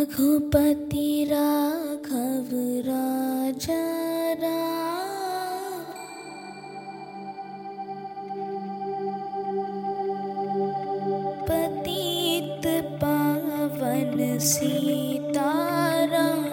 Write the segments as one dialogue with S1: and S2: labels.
S1: रघुपति राघव राजा राम, पतित पावन सीताराम।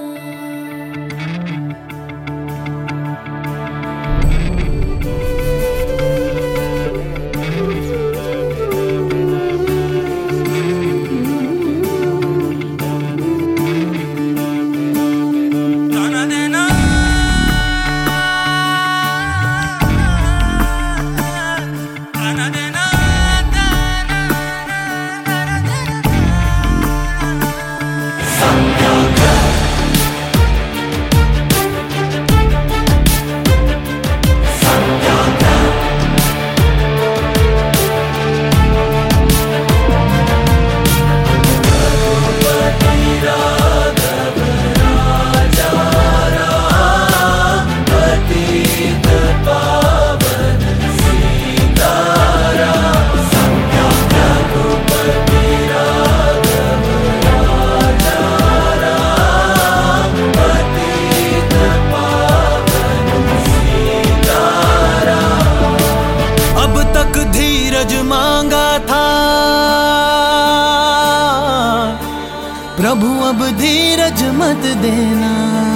S2: प्रभु अब धीरज मत देना,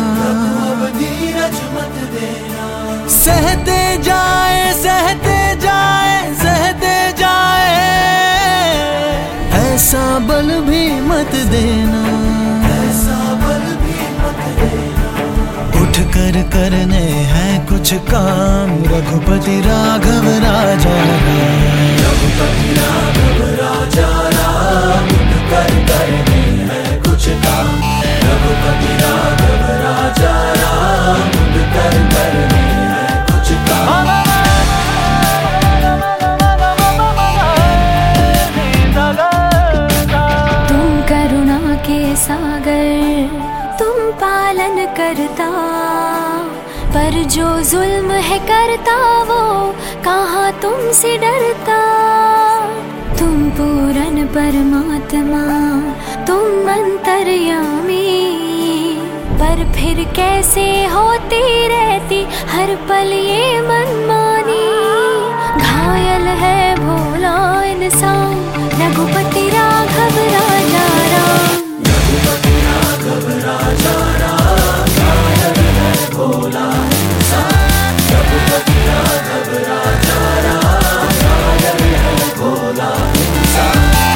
S2: सहते जाए सहते जाए सहते जाए, ऐसा बल भी मत देना, उठ कर करने हैं कुछ काम, रघुपति राघव राजा राम, रघुपति राघव राजा राम, उठ कर करने हैं कुछ काम, रघुपति राघव राजा राम, उठ कर करने हैं कुछ काम।
S1: तुम करुणा के सागर, तुम पालन करता, पर जो जुल्म है करता वो कहाँ तुमसे डरता। तुम पूरन परमात्मा, तुम अंतर्यामी, पर फिर कैसे होती रहती हर पल ये मनमानी। घायल है भोला इंसान, रघुपति राघव राजा राम, रघुपति राघव राजा राम, घायल है भोला इंसान, रघुपति राघव राजा राम, घायल है भोला इंसान।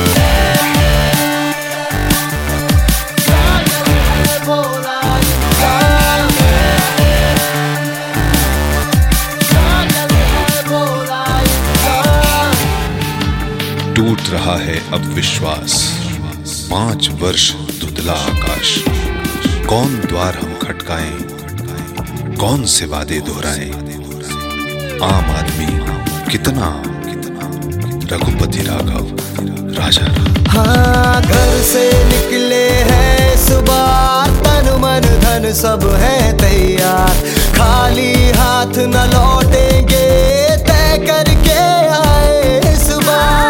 S3: टूट रहा है अब विश्वास, 5 वर्ष धुंधला आकाश, कौन द्वार हम खटकाएं, कौन से वादे दोहराएं, आम आदमी कितना, रघुपति राघव राजा राम।
S2: हाँ, घर से निकले हैं सुबह, तन मन धन सब है तैयार, खाली हाथ न लौटेंगे, तय करके आए इस बार।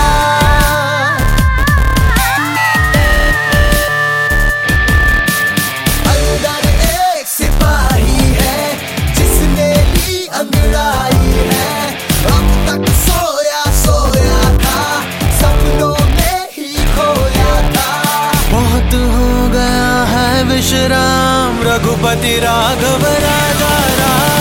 S2: अंदर एक सिपाही है जिसने ली अंगड़ाई है, अब तक सोया सोया था, सपनों में ही खोया था। बहुत हो गया है विश्राम, रघुपति राघव राजा राम।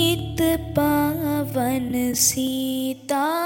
S1: प्रीत पावन सीता